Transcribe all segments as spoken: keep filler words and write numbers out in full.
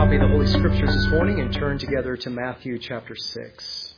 copy of the Holy Scriptures this morning and turn together to Matthew chapter six.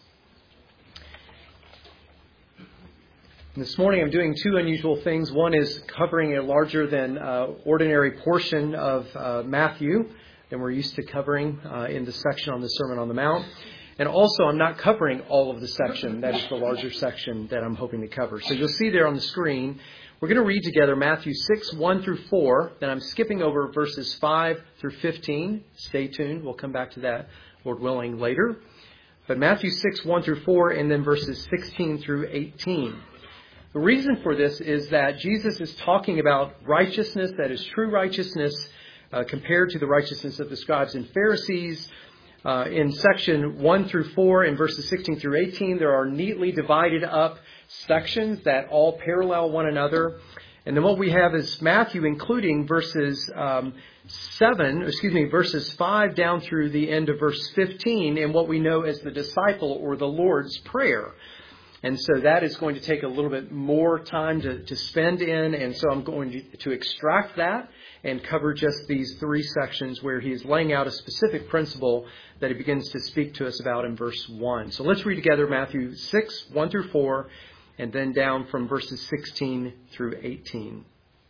This morning I'm doing two unusual things. One is covering a larger than uh, ordinary portion of uh, Matthew than we're used to covering uh, in the section on the Sermon on the Mount. And also I'm not covering all of the section. That is the larger section that I'm hoping to cover. So you'll see there on the screen, we're going to read together Matthew six, one through four. Then I'm skipping over verses five through fifteen. Stay tuned. We'll come back to that, Lord willing, later. But Matthew six, one through four, and then verses sixteen through eighteen. The reason for this is that Jesus is talking about righteousness that is true righteousness uh, compared to the righteousness of the scribes and Pharisees. Uh, in section one through four and verses sixteen through eighteen, there are neatly divided up sections that all parallel one another. And then what we have is Matthew including verses um, seven, excuse me, verses five down through the end of verse fifteen in what we know as the disciple or the Lord's Prayer. And so that is going to take a little bit more time to, to spend in. And so I'm going to, to extract that and cover just these three sections where he is laying out a specific principle that he begins to speak to us about in verse one. So let's read together Matthew six, one through four, and then down from verses sixteen through eighteen.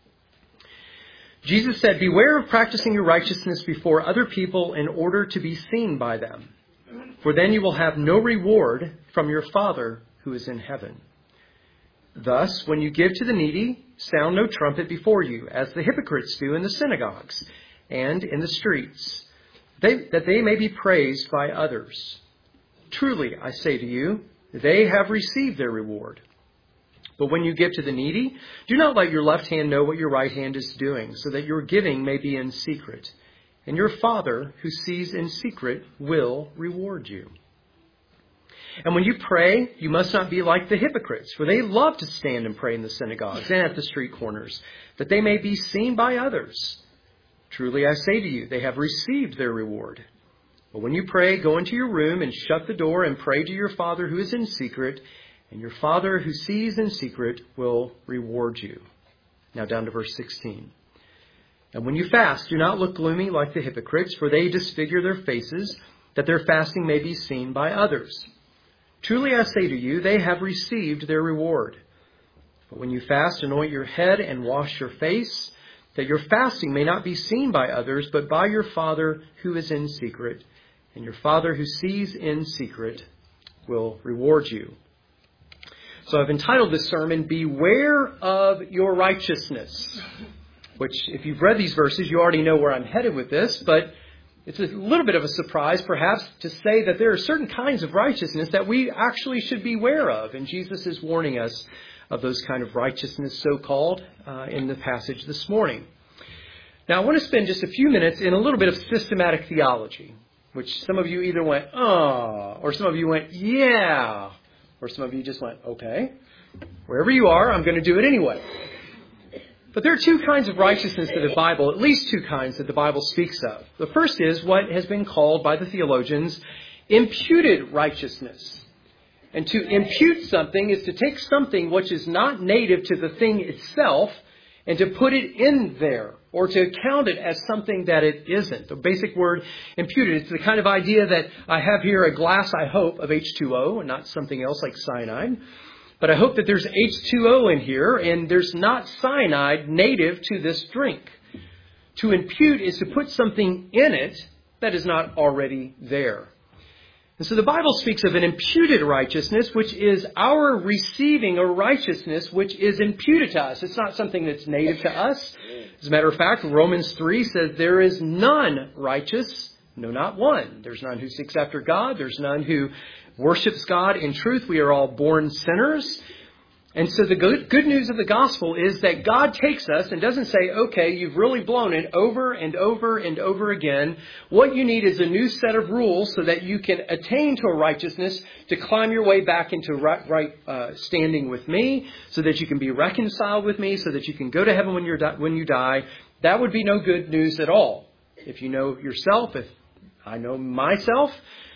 Jesus said, "Beware of practicing your righteousness before other people in order to be seen by them. For then you will have no reward from your Father who is in heaven. Thus, when you give to the needy, sound no trumpet before you, as the hypocrites do in the synagogues and in the streets, they, that they may be praised by others. Truly, I say to you, they have received their reward. But when you give to the needy, do not let your left hand know what your right hand is doing, so that your giving may be in secret. And your Father, who sees in secret, will reward you. And when you pray, you must not be like the hypocrites, for they love to stand and pray in the synagogues and at the street corners, that they may be seen by others. Truly, I say to you, they have received their reward. But when you pray, go into your room and shut the door and pray to your Father who is in secret, and your Father who sees in secret will reward you." Now down to verse sixteen. "And when you fast, do not look gloomy like the hypocrites, for they disfigure their faces, that their fasting may be seen by others. Truly I say to you, they have received their reward. But when you fast, anoint your head and wash your face, that your fasting may not be seen by others, but by your Father who is in secret. And your Father who sees in secret will reward you." So I've entitled this sermon, "Beware of your righteousness," which if you've read these verses, you already know where I'm headed with this, but it's a little bit of a surprise, perhaps, to say that there are certain kinds of righteousness that we actually should be aware of. And Jesus is warning us of those kind of righteousness, so-called, uh, in the passage this morning. Now, I want to spend just a few minutes in a little bit of systematic theology, which some of you either went, "oh," or some of you went, "yeah," or some of you just went, "okay." Wherever you are, I'm going to do it anyway. But there are two kinds of righteousness that the Bible, at least two kinds that the Bible speaks of. The first is what has been called by the theologians imputed righteousness. And to impute something is to take something which is not native to the thing itself and to put it in there, or to count it as something that it isn't. The basic word imputed is the kind of idea that I have here a glass, I hope, of H two O and not something else like cyanide. But I hope that there's H two O in here and there's not cyanide native to this drink. To impute is to put something in it that is not already there. And so the Bible speaks of an imputed righteousness, which is our receiving a righteousness which is imputed to us. It's not something that's native to us. As a matter of fact, Romans three says there is none righteous, no, not one. There's none who seeks after God. There's none who worships God in truth. We are all born sinners. And so the good, good news of the gospel is that God takes us and doesn't say, "okay, you've really blown it," over and over and over again. What you need is a new set of rules so that you can attain to a righteousness to climb your way back into right, right uh, standing with me, so that you can be reconciled with me, so that you can go to heaven when you're di- when you die. That would be no good news at all. If you know yourself, if I know myself,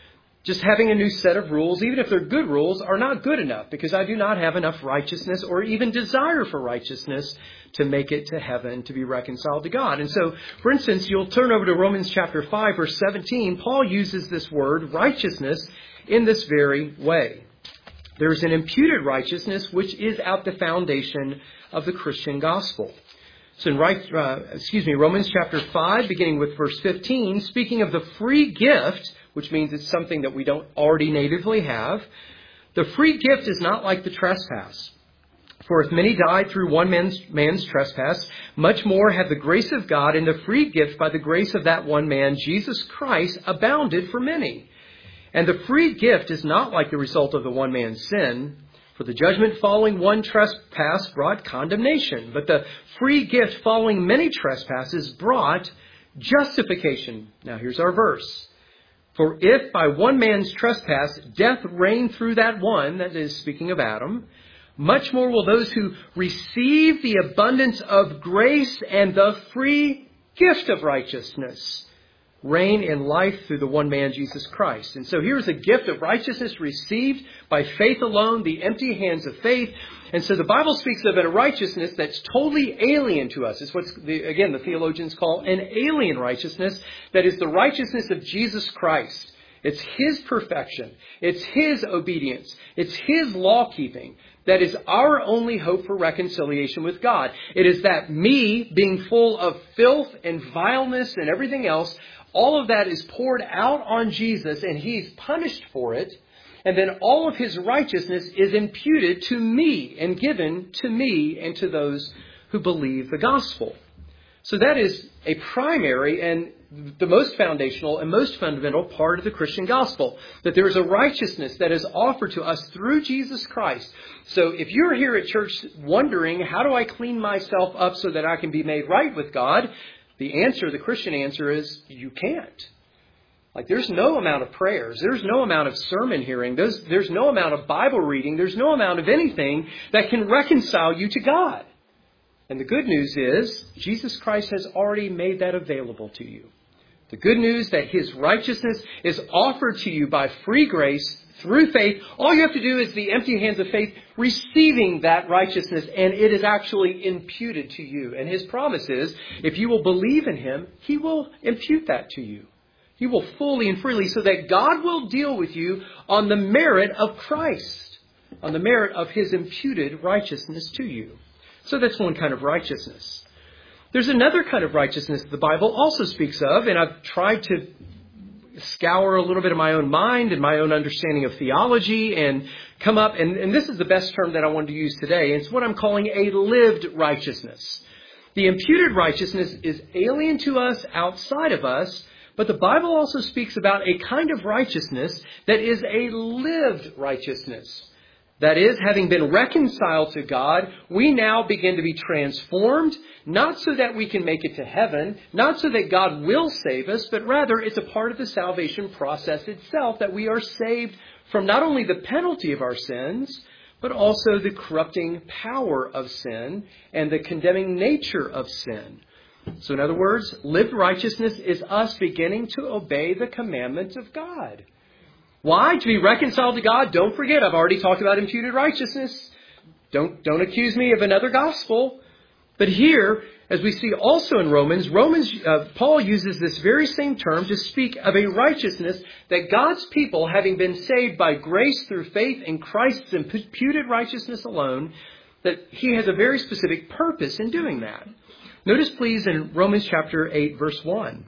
Just having a new set of rules, even if they're good rules, are not good enough because I do not have enough righteousness or even desire for righteousness to make it to heaven, to be reconciled to God. And so, for instance, you'll turn over to Romans chapter five, verse seventeen. Paul uses this word, righteousness, in this very way. There is an imputed righteousness which is at the foundation of the Christian gospel. So in right, uh, excuse me, Romans chapter five, beginning with verse fifteen, speaking of the free gift, which means it's something that we don't already natively have, the free gift is not like the trespass. For if many died through one man's, man's trespass, much more have the grace of God and the free gift by the grace of that one man, Jesus Christ, abounded for many. And the free gift is not like the result of the one man's sin. For the judgment following one trespass brought condemnation, but the free gift following many trespasses brought justification. Now here's our verse. For if by one man's trespass death reigned through that one, that is speaking of Adam, much more will those who receive the abundance of grace and the free gift of righteousness reign in life through the one man, Jesus Christ. And so here's a gift of righteousness received by faith alone, the empty hands of faith. And so the Bible speaks of a righteousness that's totally alien to us. It's what, again, the theologians call an alien righteousness. That is the righteousness of Jesus Christ. It's His perfection. It's His obedience. It's His law-keeping. That is our only hope for reconciliation with God. It is that me being full of filth and vileness and everything else, all of that is poured out on Jesus and He's punished for it. And then all of His righteousness is imputed to me and given to me and to those who believe the gospel. So that is a primary and the most foundational and most fundamental part of the Christian gospel. That there is a righteousness that is offered to us through Jesus Christ. So if you're here at church wondering, how do I clean myself up so that I can be made right with God? The answer, the Christian answer is, you can't. Like, there's no amount of prayers. There's no amount of sermon hearing. There's, there's no amount of Bible reading. There's no amount of anything that can reconcile you to God. And the good news is, Jesus Christ has already made that available to you. The good news that His righteousness is offered to you by free grace through faith. All you have to do is the empty hands of faith, receiving that righteousness, and it is actually imputed to you. And His promise is, if you will believe in Him, He will impute that to you. He will fully and freely, so that God will deal with you on the merit of Christ, on the merit of His imputed righteousness to you. So that's one kind of righteousness. There's another kind of righteousness that the Bible also speaks of, and I've tried to scour a little bit of my own mind and my own understanding of theology and come up, and, and this is the best term that I wanted to use today. It's what I'm calling a lived righteousness. The imputed righteousness is alien to us, outside of us, but the Bible also speaks about a kind of righteousness that is a lived righteousness. That is, having been reconciled to God, we now begin to be transformed, not so that we can make it to heaven, not so that God will save us, but rather it's a part of the salvation process itself that we are saved from not only the penalty of our sins, but also the corrupting power of sin and the condemning nature of sin. So in other words, lived righteousness is us beginning to obey the commandments of God. Why? To be reconciled to God. Don't forget, I've already talked about imputed righteousness. Don't, don't accuse me of another gospel. But here, as we see also in Romans, Romans uh, Paul uses this very same term to speak of a righteousness that God's people, having been saved by grace through faith in Christ's imputed righteousness alone, that He has a very specific purpose in doing that. Notice, please, in Romans chapter eight, verse one.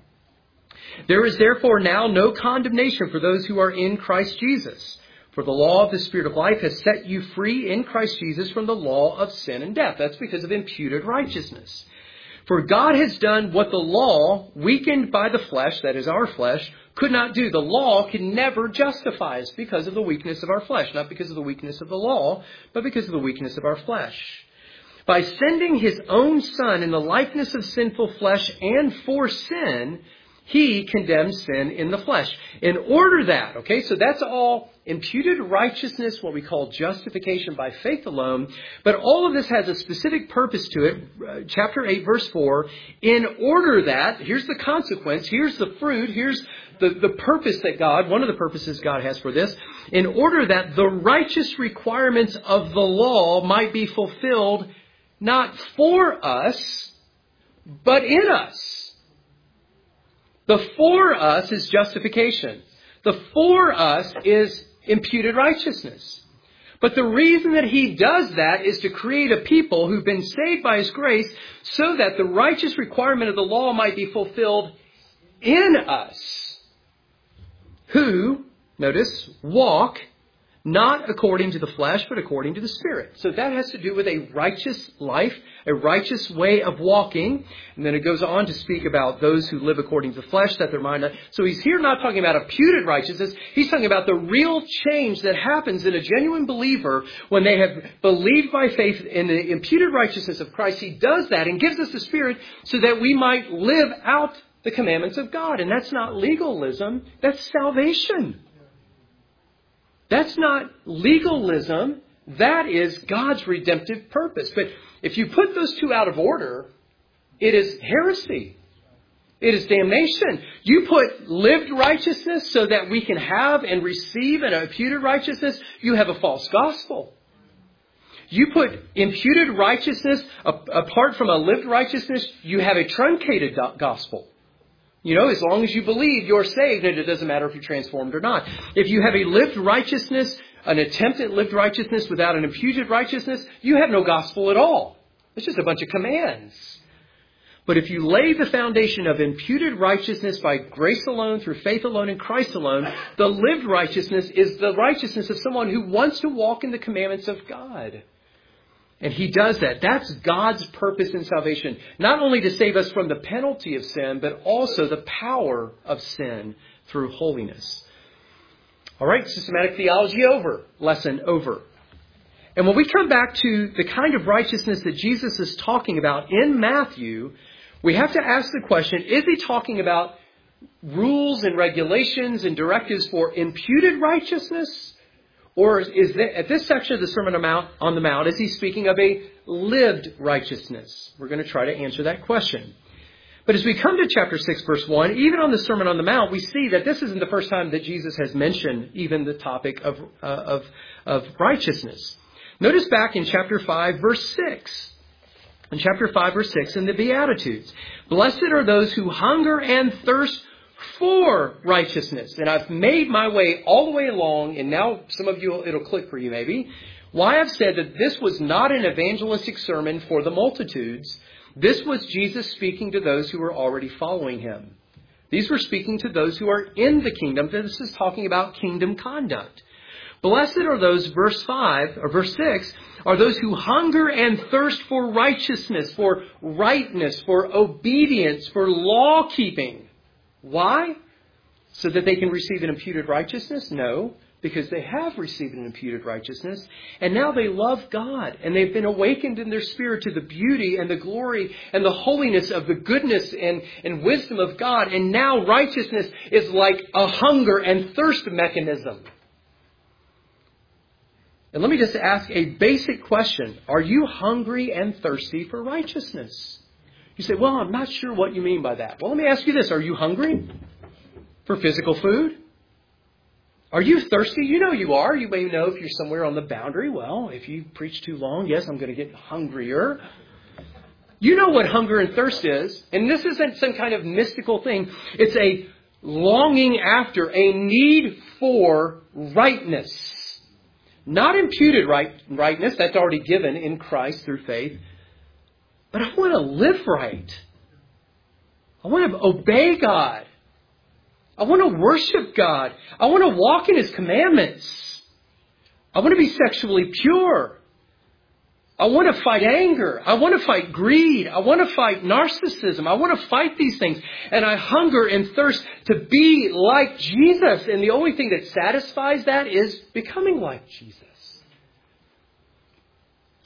There is therefore now no condemnation for those who are in Christ Jesus. For the law of the Spirit of life has set you free in Christ Jesus from the law of sin and death. That's because of imputed righteousness. For God has done what the law, weakened by the flesh, that is our flesh, could not do. The law can never justify us because of the weakness of our flesh. Not because of the weakness of the law, but because of the weakness of our flesh. By sending His own Son in the likeness of sinful flesh and for sin, He condemns sin in the flesh. In order that, okay, so that's all imputed righteousness, what we call justification by faith alone. But all of this has a specific purpose to it. Uh, chapter eight, verse four. In order that, here's the consequence, here's the fruit, here's the, the purpose that God, one of the purposes God has for this. In order that the righteous requirements of the law might be fulfilled, not for us, but in us. The for us is justification. The for us is imputed righteousness. But the reason that he does that is to create a people who've been saved by his grace so that the righteous requirement of the law might be fulfilled in us. Who, notice, walk not according to the flesh, but according to the Spirit. So that has to do with a righteous life, a righteous way of walking. And then it goes on to speak about those who live according to the flesh, that their mind... So he's here not talking about imputed righteousness. He's talking about the real change that happens in a genuine believer when they have believed by faith in the imputed righteousness of Christ. He does that and gives us the Spirit so that we might live out the commandments of God. And that's not legalism. That's salvation. That's not legalism. That is God's redemptive purpose. But if you put those two out of order, it is heresy. It is damnation. You put lived righteousness so that we can have and receive an imputed righteousness, you have a false gospel. You put imputed righteousness apart from a lived righteousness, you have a truncated gospel. You know, as long as you believe, you're saved, and it doesn't matter if you're transformed or not. If you have a lived righteousness, an attempt at lived righteousness without an imputed righteousness, you have no gospel at all. It's just a bunch of commands. But if you lay the foundation of imputed righteousness by grace alone, through faith alone, in Christ alone, the lived righteousness is the righteousness of someone who wants to walk in the commandments of God. And he does that. That's God's purpose in salvation. Not only to save us from the penalty of sin, but also the power of sin through holiness. All right, systematic theology over. Lesson over. And when we come back to the kind of righteousness that Jesus is talking about in Matthew, we have to ask the question, is he talking about rules and regulations and directives for imputed righteousness? Or is that, at this section of the Sermon on the Mount, is he speaking of a lived righteousness? We're going to try to answer that question. But as we come to chapter six, verse one, even on the Sermon on the Mount, we see that this isn't the first time that Jesus has mentioned even the topic of, uh, of, of righteousness. Notice back in chapter five, verse six. In chapter five, verse six, in the Beatitudes. Blessed are those who hunger and thirst for righteousness. And I've made my way all the way along, and now some of you, it'll click for you maybe, why I've said that this was not an evangelistic sermon for the multitudes. This was Jesus speaking to those who were already following him. These were speaking to those who are in the kingdom. This is talking about kingdom conduct. Blessed are those, verse five, or verse six, are those who hunger and thirst for righteousness, for rightness, for obedience, for law-keeping. Why? So that they can receive an imputed righteousness? No, because they have received an imputed righteousness. And now they love God. And they've been awakened in their spirit to the beauty and the glory and the holiness of the goodness and, and wisdom of God. And now righteousness is like a hunger and thirst mechanism. And let me just ask a basic question. Are you hungry and thirsty for righteousness? You say, well, I'm not sure what you mean by that. Well, let me ask you this. Are you hungry for physical food? Are you thirsty? You know you are. You may know if you're somewhere on the boundary. Well, if you preach too long, yes, I'm going to get hungrier. You know what hunger and thirst is. And this isn't some kind of mystical thing. It's a longing after, a need for rightness. Not imputed right, rightness. That's already given in Christ through faith. But I want to live right. I want to obey God. I want to worship God. I want to walk in his commandments. I want to be sexually pure. I want to fight anger. I want to fight greed. I want to fight narcissism. I want to fight these things. And I hunger and thirst to be like Jesus. And the only thing that satisfies that is becoming like Jesus.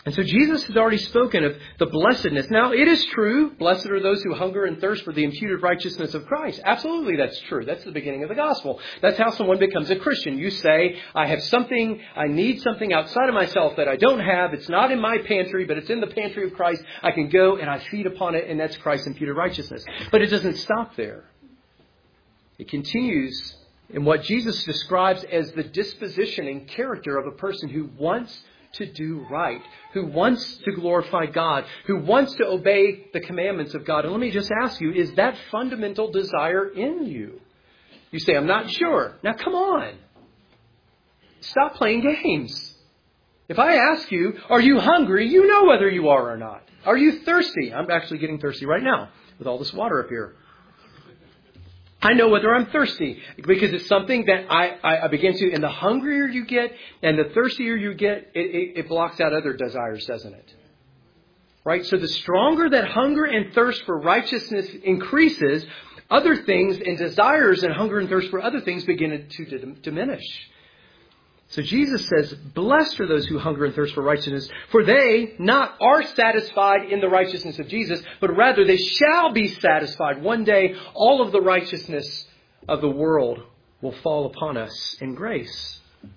And so Jesus has already spoken of the blessedness. Now, it is true, blessed are those who hunger and thirst for the imputed righteousness of Christ. Absolutely, that's true. That's the beginning of the gospel. That's how someone becomes a Christian. You say, I have something, I need something outside of myself that I don't have. It's not in my pantry, but it's in the pantry of Christ. I can go and I feed upon it, and that's Christ's imputed righteousness. But it doesn't stop there. It continues in what Jesus describes as the disposition and character of a person who wants to do right, who wants to glorify God, who wants to obey the commandments of God. And let me just ask you, is that fundamental desire in you? You say, I'm not sure. Now, come on. Stop playing games. If I ask you, are you hungry? You know whether you are or not. Are you thirsty? I'm actually getting thirsty right now with all this water up here. I know whether I'm thirsty because it's something that I, I, I begin to, and the hungrier you get and the thirstier you get, it, it, it blocks out other desires, doesn't it? Right? So the stronger that hunger and thirst for righteousness increases, other things and desires and hunger and thirst for other things begin to d- diminish. So Jesus says, blessed are those who hunger and thirst for righteousness, for they not are satisfied in the righteousness of Jesus, but rather they shall be satisfied. One day, all of the righteousness of the world will fall upon us in grace.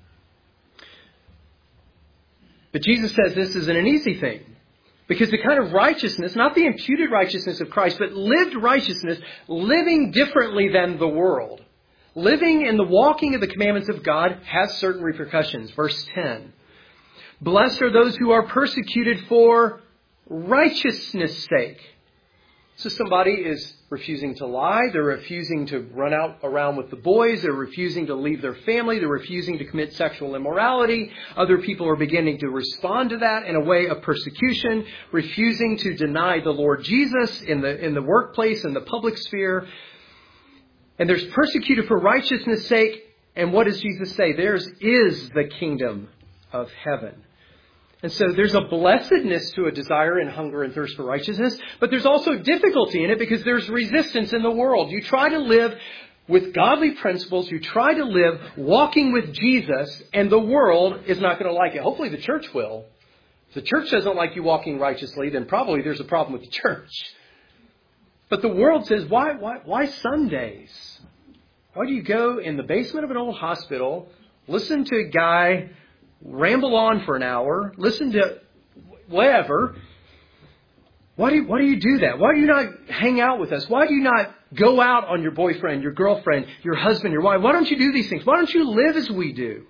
But Jesus says this isn't an easy thing. Because the kind of righteousness, not the imputed righteousness of Christ, but lived righteousness, living differently than the world, living in the walking of the commandments of God has certain repercussions. Verse ten. Blessed are those who are persecuted for righteousness' sake. So somebody is refusing to lie. They're refusing to run out around with the boys. They're refusing to leave their family. They're refusing to commit sexual immorality. Other people are beginning to respond to that in a way of persecution, refusing to deny the Lord Jesus in the, in the workplace, in the public sphere. And there's persecuted for righteousness' sake. And what does Jesus say? Theirs is the kingdom of heaven. And so there's a blessedness to a desire and hunger and thirst for righteousness, but there's also difficulty in it because there's resistance in the world. You try to live with godly principles, you try to live walking with Jesus, and the world is not going to like it. Hopefully the church will. If the church doesn't like you walking righteously, then probably there's a problem with the church. But the world says, why, why, why Sundays? Why do you go in the basement of an old hospital, listen to a guy ramble on for an hour, listen to whatever? Why do you, why do you do that? Why do you not hang out with us? Why do you not go out on your boyfriend, your girlfriend, your husband, your wife? Why don't you do these things? Why don't you live as we do?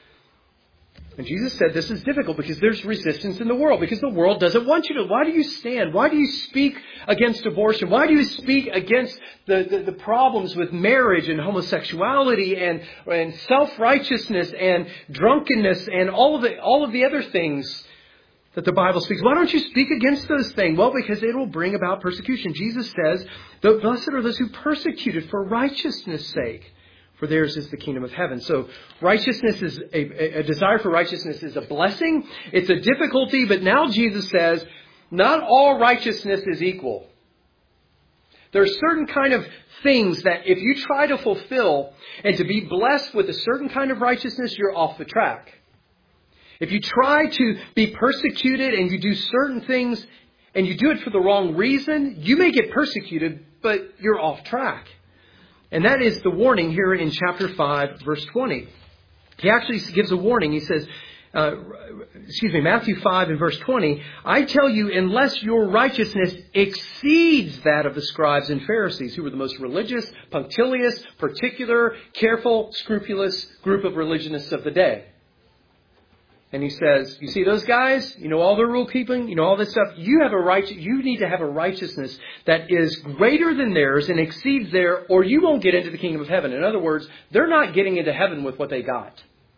And Jesus said this is difficult because there's resistance in the world, because the world doesn't want you to. Why do you stand? Why do you speak against abortion? Why do you speak against the, the, the problems with marriage and homosexuality and, and self-righteousness and drunkenness and all of the, all of the other things that the Bible speaks? Why don't you speak against those things? Well, because it will bring about persecution. Jesus says, blessed are those who persecuted for righteousness' sake, for theirs is the kingdom of heaven. So righteousness is a, a desire for righteousness is a blessing. It's a difficulty, but now Jesus says, not all righteousness is equal. There are certain kind of things that if you try to fulfill and to be blessed with a certain kind of righteousness, you're off the track. If you try to be persecuted and you do certain things and you do it for the wrong reason, you may get persecuted, but you're off track. And that is the warning here in chapter five, verse twenty. He actually gives a warning. He says, uh, excuse me, Matthew five and verse twenty, I tell you, unless your righteousness exceeds that of the scribes and Pharisees, who were the most religious, punctilious, particular, careful, scrupulous group of religionists of the day. And he says, you see those guys? You know, all their rule keeping, you know, all this stuff. You have a right, you need to have a righteousness that is greater than theirs and exceeds their, or you won't get into the kingdom of heaven. In other words, they're not getting into heaven with what they got.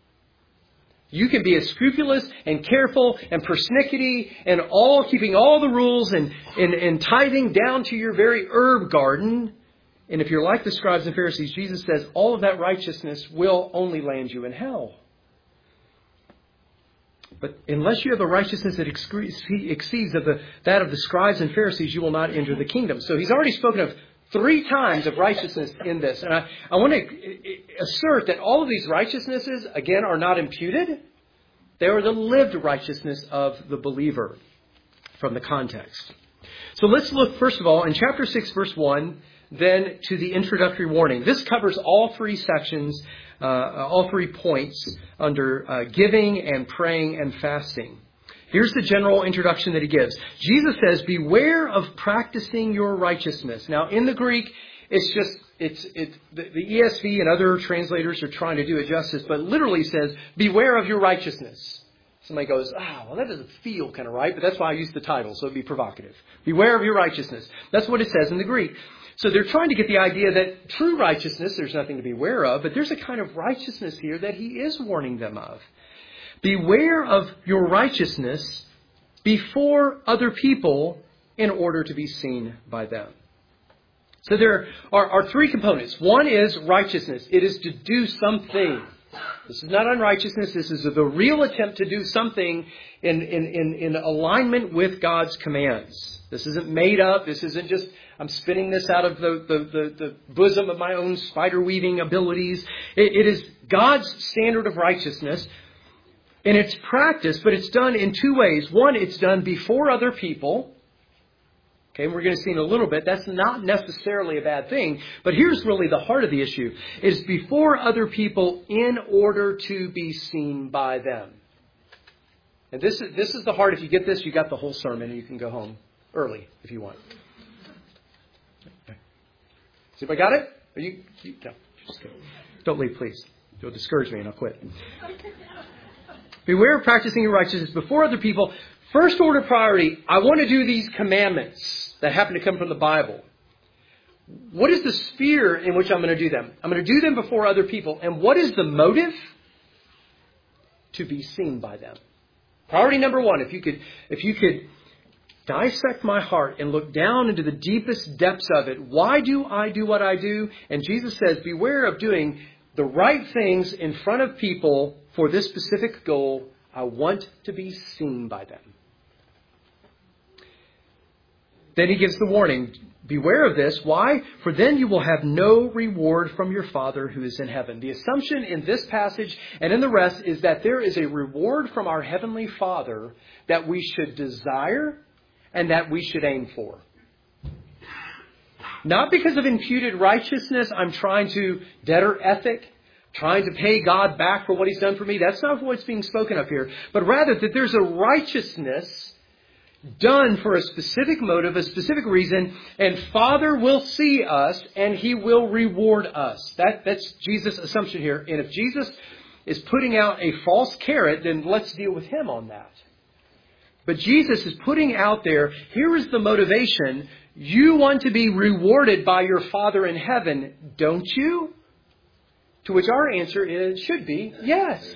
You can be as scrupulous and careful and persnickety and all keeping all the rules and, and, and tithing down to your very herb garden. And if you're like the scribes and Pharisees, Jesus says all of that righteousness will only land you in hell. But unless you have a righteousness that exceeds of the, that of the scribes and Pharisees, you will not enter the kingdom. So he's already spoken of three times of righteousness in this. And I, I want to assert that all of these righteousnesses, again, are not imputed. They are the lived righteousness of the believer from the context. So let's look, first of all, in chapter six, verse one, then to the introductory warning. This covers all three sections, uh, all three points under uh, giving and praying and fasting. Here's the general introduction that he gives. Jesus says, beware of practicing your righteousness. Now, in the Greek, it's just, it's, it's the, the E S V and other translators are trying to do it justice, but literally says, beware of your righteousness. Somebody goes, ah, oh, well, that doesn't feel kind of right, but that's why I used the title, so it'd be provocative. Beware of your righteousness. That's what it says in the Greek. So they're trying to get the idea that true righteousness, there's nothing to beware of, but there's a kind of righteousness here that he is warning them of. Beware of your righteousness before other people in order to be seen by them. So there are, are three components. One is righteousness. It is to do something. This is not unrighteousness. This is the real attempt to do something in, in, in, in alignment with God's commands. This isn't made up. This isn't just, I'm spinning this out of the, the, the, the bosom of my own spider weaving abilities. It, it is God's standard of righteousness. And it's practiced, but it's done in two ways. One, it's done before other people. Okay, and we're going to see in a little bit, that's not necessarily a bad thing. But here's really the heart of the issue. It's before other people in order to be seen by them. And this is, this is the heart. If you get this, you got the whole sermon and you can go home early if you want. Okay. See if I got it? Are you, you no, just kidding. Don't leave, please. You'll discourage me and I'll quit. Beware of practicing your righteousness before other people. First order priority, I want to do these commandments that happen to come from the Bible. What is the sphere in which I'm going to do them? I'm going to do them before other people. And what is the motive? To be seen by them. Priority number one, if you could, if you could dissect my heart and look down into the deepest depths of it, why do I do what I do? And Jesus says, beware of doing the right things in front of people for this specific goal. I want to be seen by them. Then he gives the warning, beware of this. Why? For then you will have no reward from your Father who is in heaven. The assumption in this passage and in the rest is that there is a reward from our Heavenly Father that we should desire and that we should aim for. Not because of imputed righteousness, I'm trying to debtor ethic, trying to pay God back for what He's done for me. That's not what's being spoken of here. But rather that there's a righteousness done for a specific motive, a specific reason, and Father will see us and He will reward us. That, that's Jesus' assumption here. And if Jesus is putting out a false carrot, then let's deal with Him on that. But Jesus is putting out there, here is the motivation. You want to be rewarded by your Father in heaven, don't you? To which our answer is, should be, yes.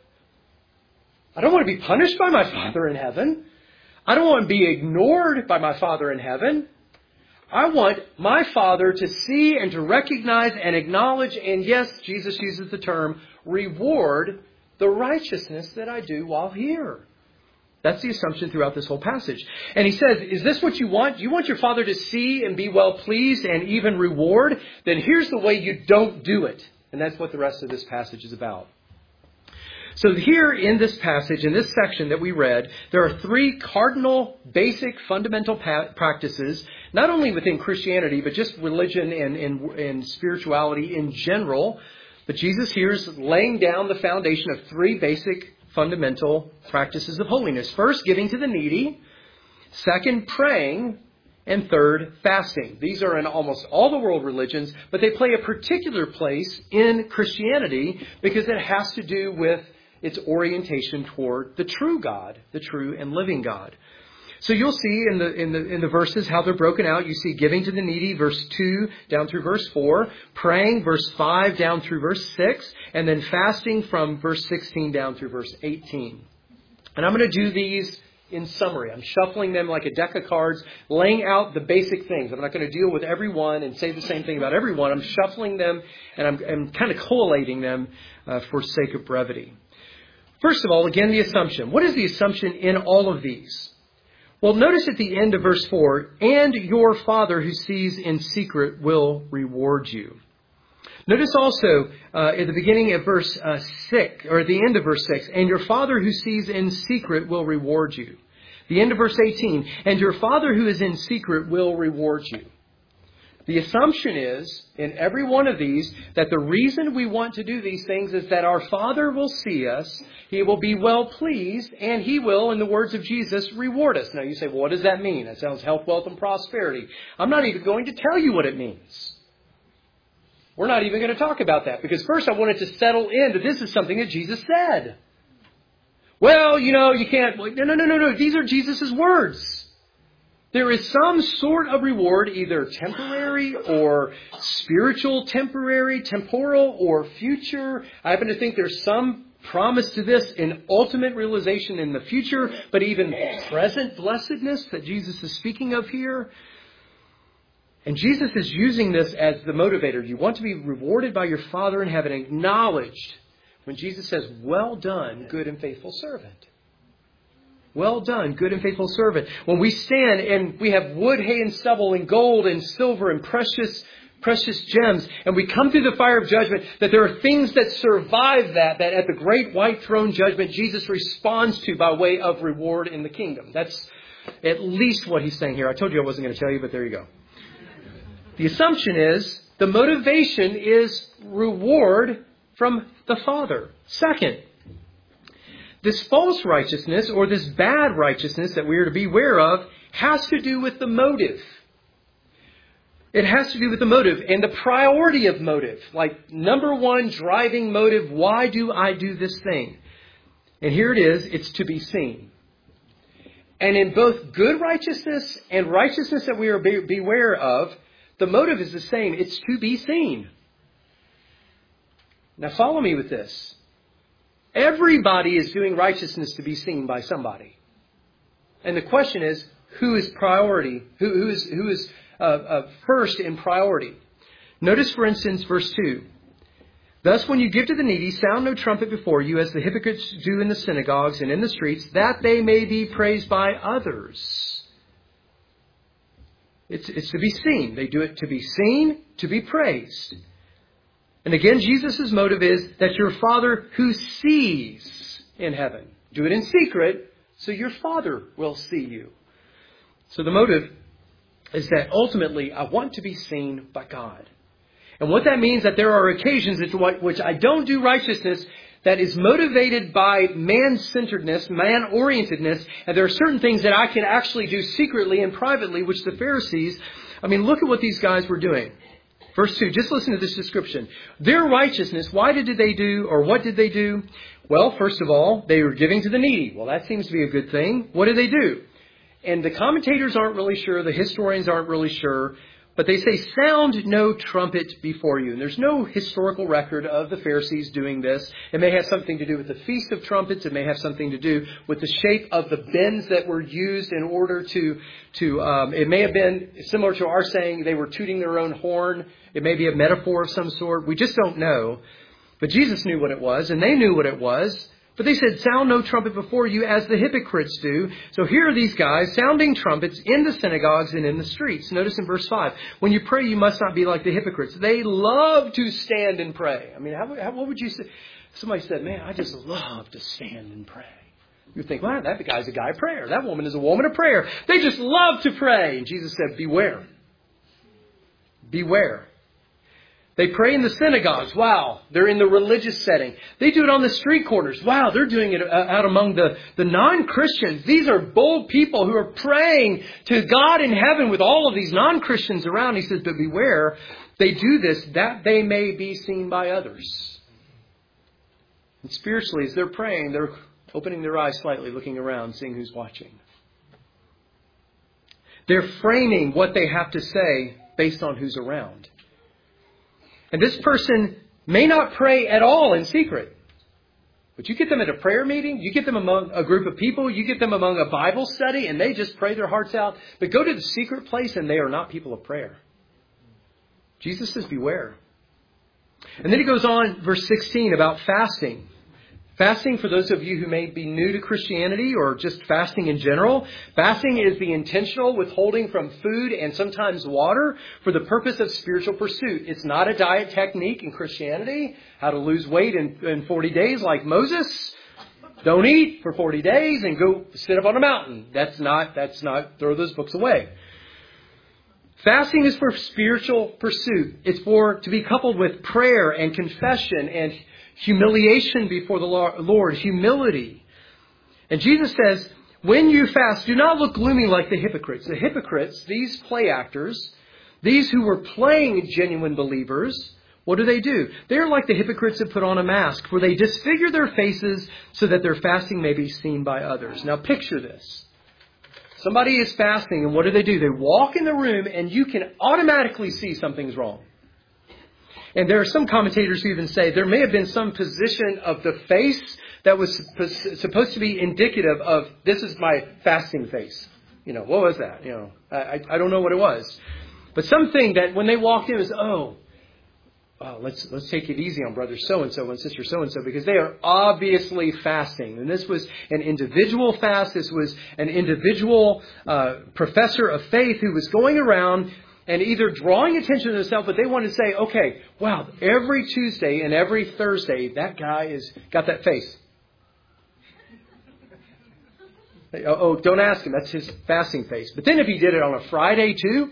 I don't want to be punished by my Father in heaven. I don't want to be ignored by my Father in heaven. I want my Father to see and to recognize and acknowledge, and yes, Jesus uses the term, reward the righteousness that I do while here. That's the assumption throughout this whole passage. And he says, is this what you want? Do you want your Father to see and be well pleased and even reward? Then here's the way you don't do it. And that's what the rest of this passage is about. So here in this passage, in this section that we read, there are three cardinal, basic, fundamental pa- practices, not only within Christianity, but just religion and, and, and spirituality in general. But Jesus here is laying down the foundation of three basic fundamental practices of holiness. First, giving to the needy. Second, praying. And third, fasting. These are in almost all the world religions, but they play a particular place in Christianity because it has to do with its orientation toward the true God, the true and living God. So you'll see in the in the in the verses how they're broken out. You see giving to the needy, verse two down through verse four, praying, verse five down through verse six, and then fasting from verse sixteen down through verse eighteen. And I'm going to do these in summary. I'm shuffling them like a deck of cards, laying out the basic things. I'm not going to deal with every one and say the same thing about every one. I'm shuffling them and I'm, I'm kind of collating them uh, for sake of brevity. First of all, again, the assumption. What is the assumption in all of these? Well, notice at the end of verse four, and your Father who sees in secret will reward you. Notice also uh, at the beginning of verse uh, six, or at the end of verse six, and your Father who sees in secret will reward you. The end of verse eighteen, and your Father who is in secret will reward you. The assumption is, in every one of these, that the reason we want to do these things is that our Father will see us, He will be well pleased, and He will, in the words of Jesus, reward us. Now you say, well, what does that mean? That sounds health, wealth, and prosperity. I'm not even going to tell you what it means. We're not even going to talk about that, because first I wanted to settle in that this is something that Jesus said. Well, you know, you can't... No, no, no, no, no. These are Jesus' words. There is some sort of reward, either temporary or spiritual temporary, temporal or future. I happen to think there's some promise to this in ultimate realization in the future, but even present blessedness that Jesus is speaking of here. And Jesus is using this as the motivator. You want to be rewarded by your Father in heaven, acknowledged when Jesus says, well done, good and faithful servant. Well done, good and faithful servant. When we stand and we have wood, hay, and stubble, and gold and silver and precious, precious gems, and we come through the fire of judgment, that there are things that survive that, that at the great white throne judgment, Jesus responds to by way of reward in the kingdom. That's at least what he's saying here. I told you I wasn't going to tell you, but there you go. The assumption is the motivation is reward from the Father. Second, this false righteousness or this bad righteousness that we are to beware of has to do with the motive. It has to do with the motive and the priority of motive. Like number one driving motive, why do I do this thing? And here it is, it's to be seen. And in both good righteousness and righteousness that we are be- beware of, the motive is the same. It's to be seen. Now follow me with this. Everybody is doing righteousness to be seen by somebody. And the question is, who is priority? Who, who is, who is uh, uh, first in priority? Notice, for instance, verse two. Thus, when you give to the needy, sound no trumpet before you, as the hypocrites do in the synagogues and in the streets, that they may be praised by others. It's, it's to be seen. They do it to be seen, to be praised. And again, Jesus' motive is that your Father who sees in heaven. Do it in secret, so your Father will see you. So the motive is that ultimately I want to be seen by God. And what that means that there are occasions in which I don't do righteousness that is motivated by man-centeredness, man-orientedness, and there are certain things that I can actually do secretly and privately, which the Pharisees, I mean, look at what these guys were doing. Verse two, just listen to this description. Their righteousness, why did they do, or what did they do? Well, first of all, they were giving to the needy. Well, that seems to be a good thing. What did they do? And the commentators aren't really sure, the historians aren't really sure, but they say, sound no trumpet before you. And there's no historical record of the Pharisees doing this. It may have something to do with the Feast of Trumpets. It may have something to do with the shape of the bends that were used in order to, to um, it may have been similar to our saying they were tooting their own horn. It may be a metaphor of some sort. We just don't know. But Jesus knew what it was, and they knew what it was. But they said, sound no trumpet before you as the hypocrites do. So here are these guys sounding trumpets in the synagogues and in the streets. Notice in verse five, when you pray, you must not be like the hypocrites. They love to stand and pray. I mean, how, how, what would you say? Somebody said, man, I just love to stand and pray. You think, well, that guy's a guy of prayer. That woman is a woman of prayer. They just love to pray. And Jesus said, beware. Beware. They pray in the synagogues. Wow, they're in the religious setting. They do it on the street corners. Wow, they're doing it out among the, the non-Christians. These are bold people who are praying to God in heaven with all of these non-Christians around. He says, but beware, they do this that they may be seen by others. And spiritually, as they're praying, they're opening their eyes slightly, looking around, seeing who's watching. They're framing what they have to say based on who's around. And this person may not pray at all in secret. But you get them at a prayer meeting, you get them among a group of people, you get them among a Bible study, and they just pray their hearts out. But go to the secret place, and they are not people of prayer. Jesus says, beware. And then he goes on, verse sixteen, about fasting. Fasting, for those of you who may be new to Christianity or just fasting in general, fasting is the intentional withholding from food and sometimes water for the purpose of spiritual pursuit. It's not a diet technique in Christianity, how to lose weight in, in forty days like Moses. Don't eat for forty days and go sit up on a mountain. That's not, that's not, throw those books away. Fasting is for spiritual pursuit. It's for, to be coupled with prayer and confession and humiliation before the Lord, humility. And Jesus says, when you fast, do not look gloomy like the hypocrites. The hypocrites, these play actors, these who were playing genuine believers, what do they do? They're like the hypocrites that put on a mask, for they disfigure their faces so that their fasting may be seen by others. Now picture this. Somebody is fasting, and what do they do? They walk in the room, and you can automatically see something's wrong. And there are some commentators who even say there may have been some position of the face that was supposed to be indicative of, this is my fasting face. You know, what was that? You know, I, I don't know what it was. But something that when they walked in was, oh, oh let's let's take it easy on brother so-and-so and sister so-and-so, because they are obviously fasting. And this was an individual fast. This was an individual uh, professor of faith who was going around and either drawing attention to himself, but they wanted to say, okay, wow, every Tuesday and every Thursday, that guy is got that face. Oh, oh, don't ask him. That's his fasting face. But then if he did it on a Friday too,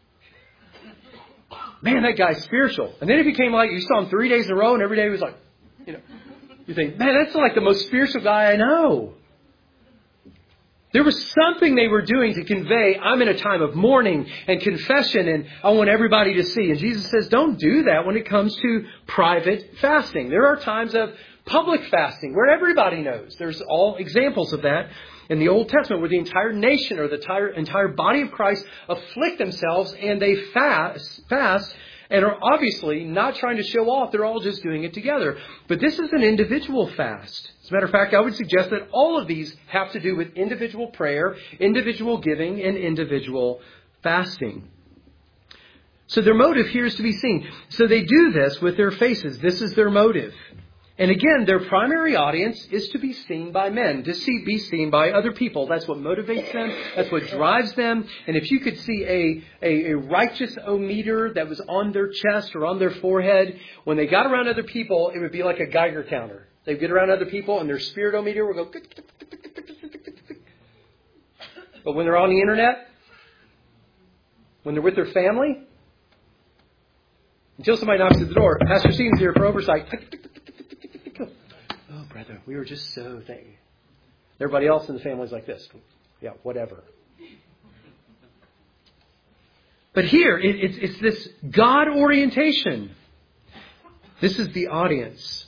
man, that guy's spiritual. And then if he came like, you saw him three days in a row and every day he was like, you know, you think, man, that's like the most spiritual guy I know. There was something they were doing to convey, I'm in a time of mourning and confession and I want everybody to see. And Jesus says, don't do that when it comes to private fasting. There are times of public fasting where everybody knows. There's all examples of that in the Old Testament where the entire nation or the entire, entire body of Christ afflict themselves and they fast, fast and are obviously not trying to show off. They're all just doing it together. But this is an individual fast. As a matter of fact, I would suggest that all of these have to do with individual prayer, individual giving, and individual fasting. So their motive here is to be seen. So they do this with their faces. This is their motive. And again, their primary audience is to be seen by men, to see, be seen by other people. That's what motivates them. That's what drives them. And if you could see a, a, a righteous-o-meter that was on their chest or on their forehead, when they got around other people, it would be like a Geiger counter. They'd get around other people and their spirit-o-meter would go... But when they're on the internet, when they're with their family, until somebody knocks at the door, Pastor Stephen's here for oversight. Oh, brother, we were just so thinking. Everybody else in the family's like this. Yeah, whatever. But here, it, it's, it's this God orientation. This is the audience.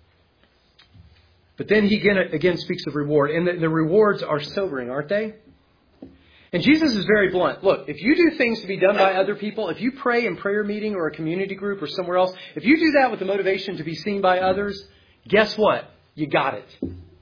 But then he again, again speaks of reward. And the, the rewards are sobering, aren't they? And Jesus is very blunt. Look, if you do things to be done by other people, if you pray in prayer meeting or a community group or somewhere else, if you do that with the motivation to be seen by others, guess what? You got it.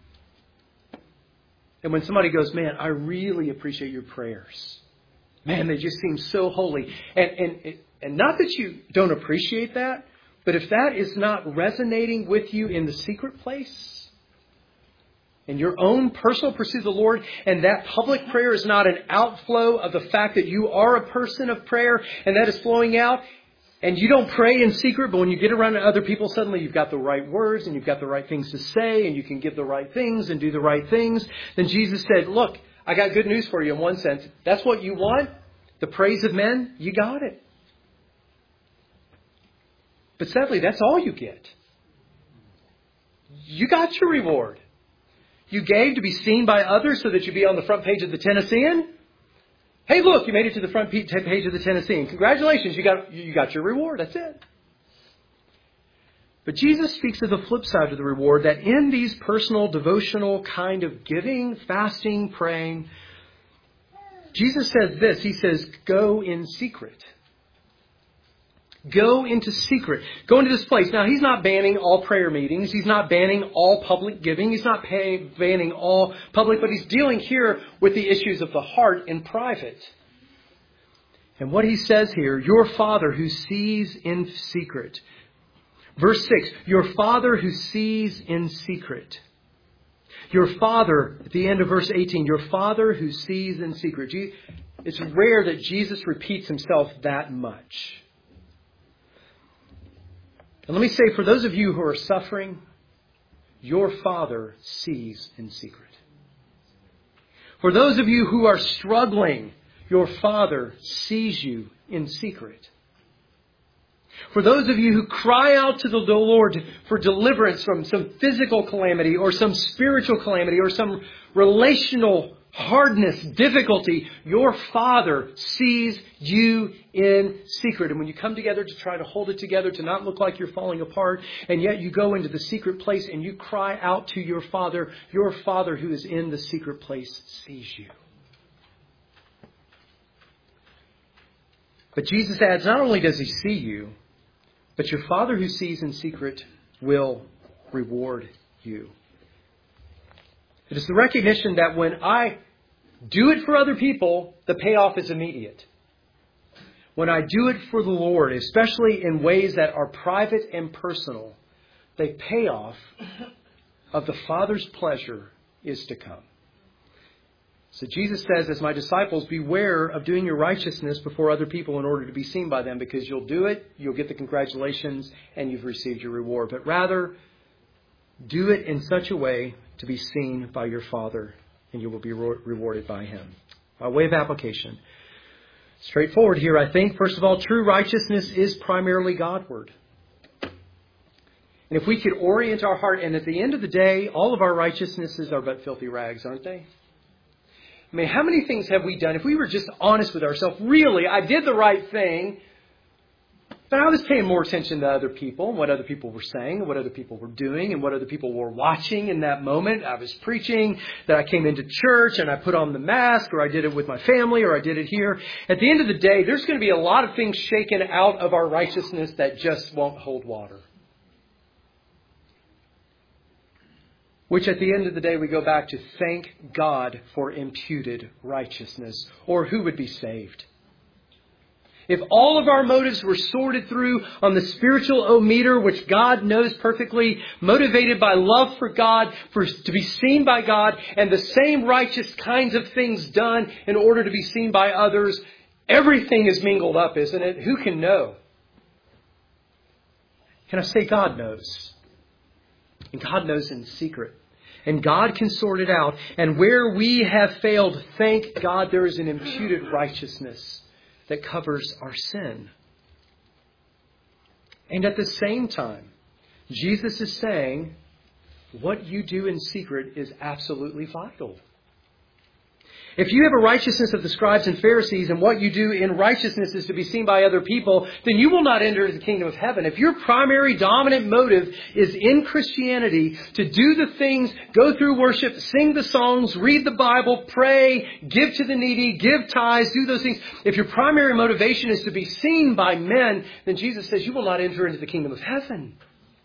And when somebody goes, man, I really appreciate your prayers. Man, they just seem so holy. And, and, and not that you don't appreciate that, but if that is not resonating with you in the secret place, in your own personal pursuit of the Lord, and that public prayer is not an outflow of the fact that you are a person of prayer, and that is flowing out, and you don't pray in secret, but when you get around to other people, suddenly you've got the right words, and you've got the right things to say, and you can give the right things and do the right things, then Jesus said, look, I got good news for you in one sense. That's what you want, the praise of men, you got it. But sadly, that's all you get. You got your reward. You gave to be seen by others so that you'd be on the front page of the Tennessean. Hey, look, you made it to the front page of the Tennessean. Congratulations, you got, you got your reward. That's it. But Jesus speaks of the flip side of the reward, that in these personal, devotional kind of giving, fasting, praying, Jesus says this. He says, go in secret. Go into secret. Go into this place. Now, he's not banning all prayer meetings. He's not banning all public giving. He's not pay, banning all public, but he's dealing here with the issues of the heart in private. And what he says here, your Father who sees in secret. Verse six, your Father who sees in secret. Your Father, at the end of verse eighteen, your Father who sees in secret. It's rare that Jesus repeats himself that much. And let me say, for those of you who are suffering, your Father sees in secret. For those of you who are struggling, your Father sees you in secret. For those of you who cry out to the Lord for deliverance from some physical calamity or some spiritual calamity or some relational hardness, difficulty, your Father sees you in secret. And when you come together to try to hold it together, to not look like you're falling apart, and yet you go into the secret place and you cry out to your Father, your Father who is in the secret place sees you. But Jesus adds, not only does he see you, but your Father who sees in secret will reward you. It is the recognition that when I do it for other people, the payoff is immediate. When I do it for the Lord, especially in ways that are private and personal, the payoff of the Father's pleasure is to come. So Jesus says, as my disciples, beware of doing your righteousness before other people in order to be seen by them, because you'll do it, you'll get the congratulations, and you've received your reward. But rather, do it in such a way to be seen by your Father, and you will be rewarded by him. By way of application, straightforward here, I think. First of all, true righteousness is primarily Godward. And if we could orient our heart, and at the end of the day, all of our righteousnesses are but filthy rags, aren't they? I mean, how many things have we done? If we were just honest with ourselves, really, I did the right thing, but I was paying more attention to other people, and what other people were saying, and what other people were doing, and what other people were watching in that moment. I was preaching, that I came into church, and I put on the mask, or I did it with my family, or I did it here. At the end of the day, there's going to be a lot of things shaken out of our righteousness that just won't hold water. Which at the end of the day, we go back to thank God for imputed righteousness, or who would be saved. If all of our motives were sorted through on the spiritual O-meter, which God knows perfectly, motivated by love for God, for to be seen by God, and the same righteous kinds of things done in order to be seen by others, everything is mingled up, isn't it? Who can know? Can I say God knows? And God knows in secret. And God can sort it out. And where we have failed, thank God there is an imputed righteousness that covers our sin. And at the same time, Jesus is saying, what you do in secret is absolutely vital. If you have a righteousness of the scribes and Pharisees, and what you do in righteousness is to be seen by other people, then you will not enter the kingdom of heaven. If your primary dominant motive is in Christianity to do the things, go through worship, sing the songs, read the Bible, pray, give to the needy, give tithes, do those things. If your primary motivation is to be seen by men, then Jesus says you will not enter into the kingdom of heaven.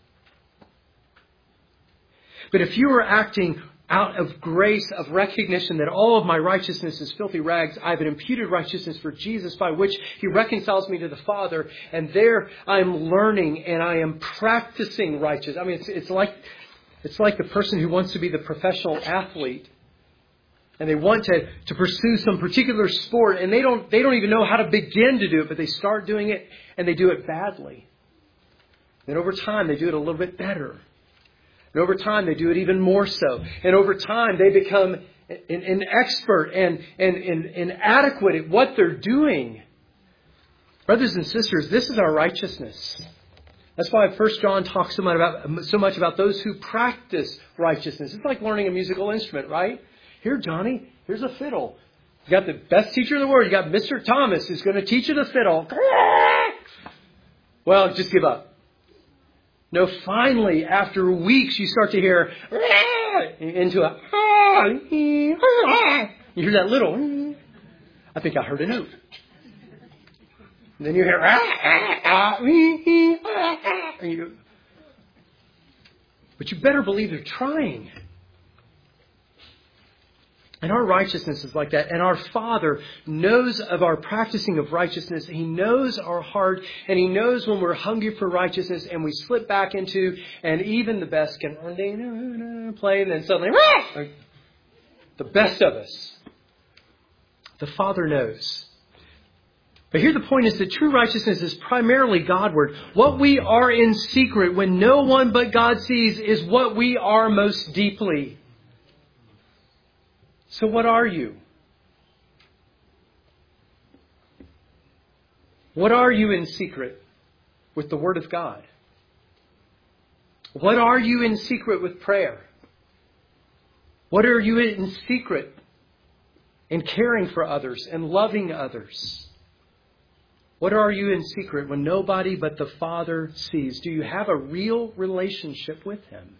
But if you are acting out of grace, of recognition that all of my righteousness is filthy rags, I have an imputed righteousness for Jesus by which he reconciles me to the Father. And there I am learning and I am practicing righteousness. I mean, it's, it's like it's like the person who wants to be the professional athlete. And they want to, to pursue some particular sport. And they don't, they don't even know how to begin to do it. But they start doing it and they do it badly. Then over time they do it a little bit better. And over time, they do it even more so. And over time, they become an, an expert and, and, and, and adequate at what they're doing. Brothers and sisters, this is our righteousness. That's why First John talks so much about, so much about those who practice righteousness. It's like learning a musical instrument, right? Here, Johnny, here's a fiddle. You got the best teacher in the world. You got Mister Thomas who's going to teach you the fiddle. Well, just give up. No, finally, after weeks, you start to hear into a, you hear that little, I think I heard a note. And then you hear, and you go, but you better believe they're trying. And our righteousness is like that. And our Father knows of our practicing of righteousness. He knows our heart. And He knows when we're hungry for righteousness and we slip back into, and even the best can play, and then suddenly, the best of us. The Father knows. But here the point is that true righteousness is primarily Godward. What we are in secret when no one but God sees is what we are most deeply. So what are you? What are you in secret with the Word of God? What are you in secret with prayer? What are you in secret in caring for others and loving others? What are you in secret when nobody but the Father sees? Do you have a real relationship with Him?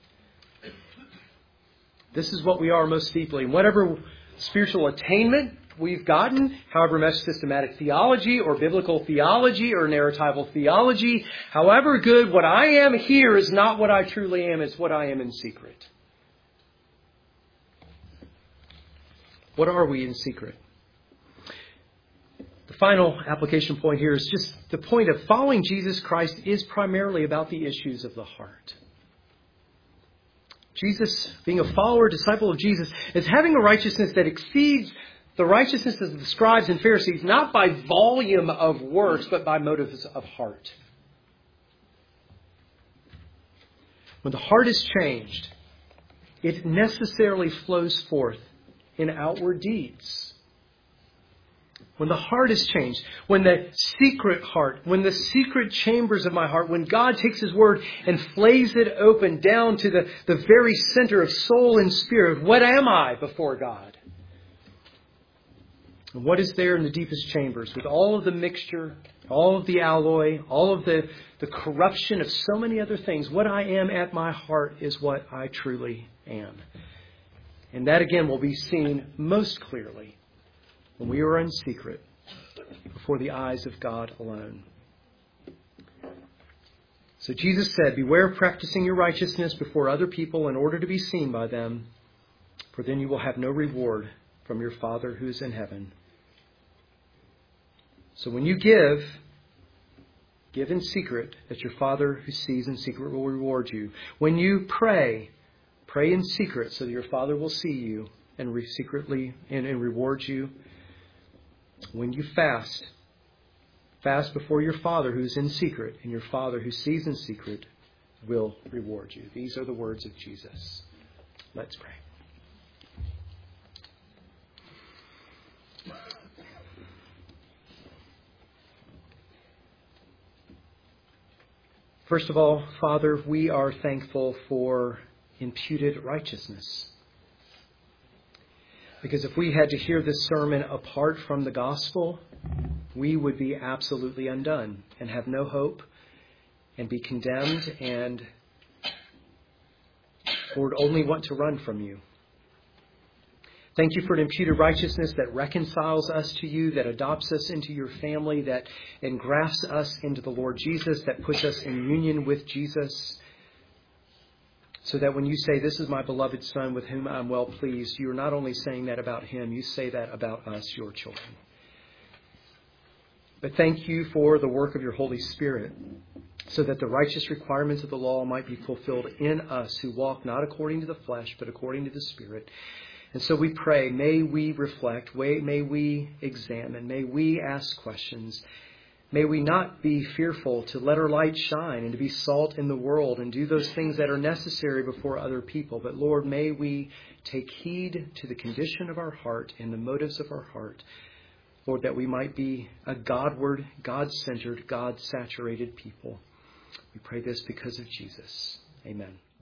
This is what we are most deeply. And whatever spiritual attainment we've gotten, however much systematic theology or biblical theology or narratival theology, however good, what I am here is not what I truly am. It's what I am in secret. What are we in secret? The final application point here is just the point of following Jesus Christ is primarily about the issues of the heart. Jesus, being a follower, disciple of Jesus, is having a righteousness that exceeds the righteousness of the scribes and Pharisees, not by volume of works, but by motives of heart. When the heart is changed, it necessarily flows forth in outward deeds. When the heart is changed, when the secret heart, when the secret chambers of my heart, when God takes His Word and flays it open down to the, the very center of soul and spirit, what am I before God? And what is there in the deepest chambers with all of the mixture, all of the alloy, all of the, the corruption of so many other things? What I am at my heart is what I truly am. And that again will be seen most clearly when we are in secret before the eyes of God alone. So Jesus said, beware of practicing your righteousness before other people in order to be seen by them, for then you will have no reward from your Father who is in heaven. So when you give, give in secret, that your Father who sees in secret will reward you. When you pray, pray in secret so that your Father will see you and re- secretly and, and reward you. When you fast, fast before your Father who is in secret, and your Father who sees in secret will reward you. These are the words of Jesus. Let's pray. First of all, Father, we are thankful for imputed righteousness. Because if we had to hear this sermon apart from the gospel, we would be absolutely undone and have no hope and be condemned and would only want to run from you. Thank you for an imputed righteousness that reconciles us to you, that adopts us into your family, that engrafts us into the Lord Jesus, that puts us in union with Jesus. So that when you say, this is my beloved Son with whom I'm well pleased, you're not only saying that about Him, you say that about us, your children. But thank you for the work of your Holy Spirit, so that the righteous requirements of the law might be fulfilled in us who walk not according to the flesh, but according to the Spirit. And so we pray, may we reflect, may we examine, may we ask questions. May we not be fearful to let our light shine and to be salt in the world and do those things that are necessary before other people. But Lord, may we take heed to the condition of our heart and the motives of our heart. Lord, that we might be a Godward, God-centered, God-saturated people. We pray this because of Jesus. Amen.